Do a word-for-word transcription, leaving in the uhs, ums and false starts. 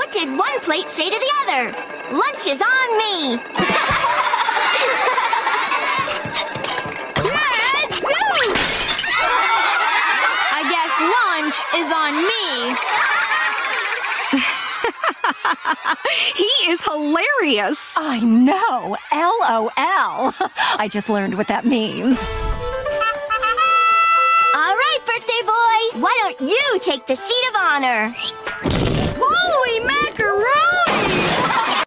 What did one plate say to the other? Lunch is on me! I guess lunch is on me. He is hilarious. I know. L O L. I just learned what that means. All right, birthday boy. Why don't you take the seat of honor?